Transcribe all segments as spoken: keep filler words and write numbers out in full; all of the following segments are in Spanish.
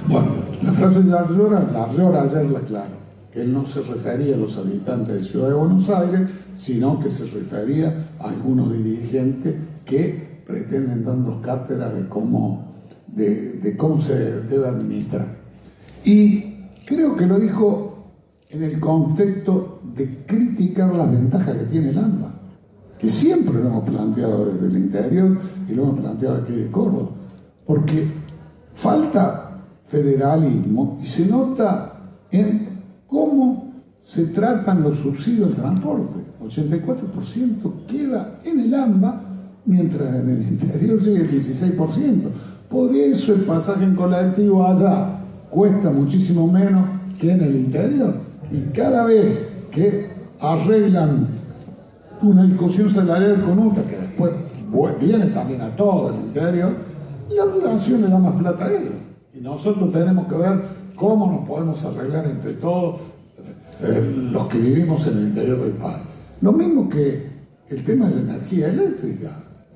Bueno, la frase de Yarlora, Yarlora ayer la aclaró, que él no se refería a los habitantes de Ciudad de Buenos Aires, sino que se refería a algunos dirigentes que pretenden darnos cátedra de cómo, de, de cómo se debe administrar. Y creo que lo dijo en el contexto de criticar las ventajas que tiene el AMBA, que siempre lo hemos planteado desde el interior y lo hemos planteado aquí de Córdoba, porque falta federalismo y se nota en cómo se tratan los subsidios del transporte. ochenta y cuatro por ciento queda en el AMBA, mientras en el interior llega el dieciséis por ciento. Por eso el pasaje en colectivo allá cuesta muchísimo menos que en el interior. Y cada vez que arreglan una discusión salarial con U T A, que después viene también a todo el interior, la relación le da más plata a ellos. Y nosotros tenemos que ver cómo nos podemos arreglar entre todos eh, los que vivimos en el interior del país. Lo mismo que el tema de la energía eléctrica.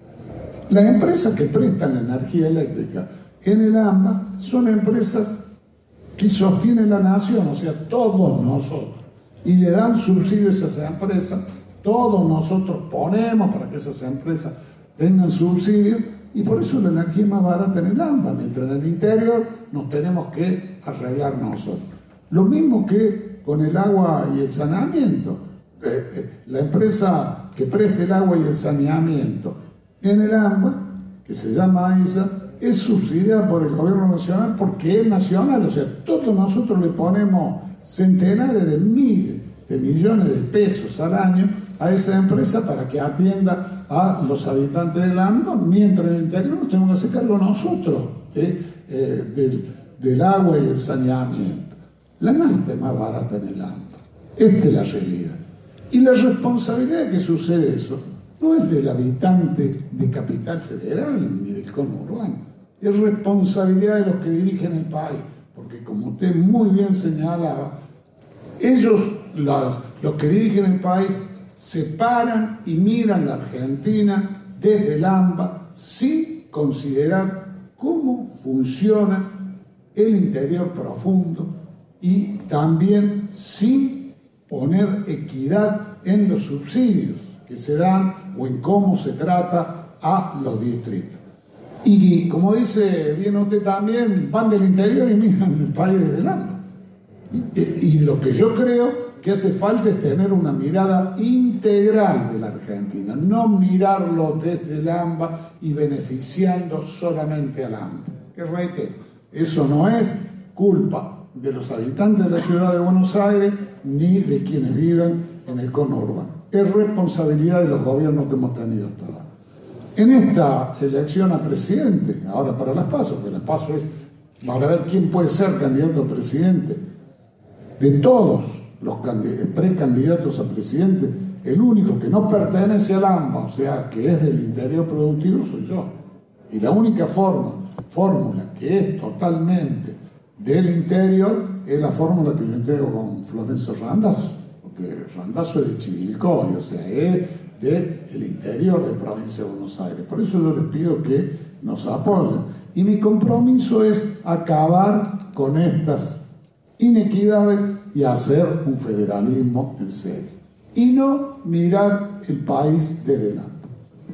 Las empresas que prestan la energía eléctrica en el AMBA son empresas que sostiene la nación, o sea, todos nosotros, y le dan subsidios a esas empresas, todos nosotros ponemos para que esas empresas tengan subsidios, y por eso la energía es más barata en el AMBA, mientras en el interior nos tenemos que arreglar nosotros. Lo mismo que con el agua y el saneamiento. Eh, eh, la empresa que preste el agua y el saneamiento en el AMBA, que se llama AISA, es subsidiada por el gobierno nacional porque es nacional, o sea, todos nosotros le ponemos centenares de miles de millones de pesos al año a esa empresa para que atienda a los habitantes del AMBA, mientras en el interior nos tenemos que hacer cargo nosotros ¿eh? Eh, del, del agua y el saneamiento. La nafta es más barata en el AMBA. Esta es la realidad. Y la responsabilidad de que sucede eso no es del habitante de Capital Federal ni del conurbano, es responsabilidad de los que dirigen el país, porque como usted muy bien señalaba, ellos, la, los que dirigen el país, se paran y miran la Argentina desde el AMBA sin considerar cómo funciona el interior profundo y también sin poner equidad en los subsidios que se dan o en cómo se trata a los distritos. Y como dice bien usted también, van del interior y miran el país desde el AMBA. Y, y lo que yo creo que hace falta es tener una mirada integral de la Argentina, no mirarlo desde el AMBA y beneficiando solamente al AMBA. Que reitero, eso no es culpa de los habitantes de la ciudad de Buenos Aires ni de quienes viven en el conurbano. Es responsabilidad de los gobiernos que hemos tenido hasta ahora. En esta elección a presidente, ahora para las PASO, porque las PASO es para ver quién puede ser candidato a presidente, de todos los precandidatos a presidente, el único que no pertenece al AMBA, o sea, que es del interior productivo, soy yo. Y la única forma, fórmula que es totalmente del interior es la fórmula que yo integro con Florencio Randazzo, porque Randazzo es de Chivilcoy, o sea, es del interior de provincia de Buenos Aires. Por eso yo les pido que nos apoyen. Y mi compromiso es acabar con estas inequidades y hacer un federalismo en serio. Y no mirar el país desde la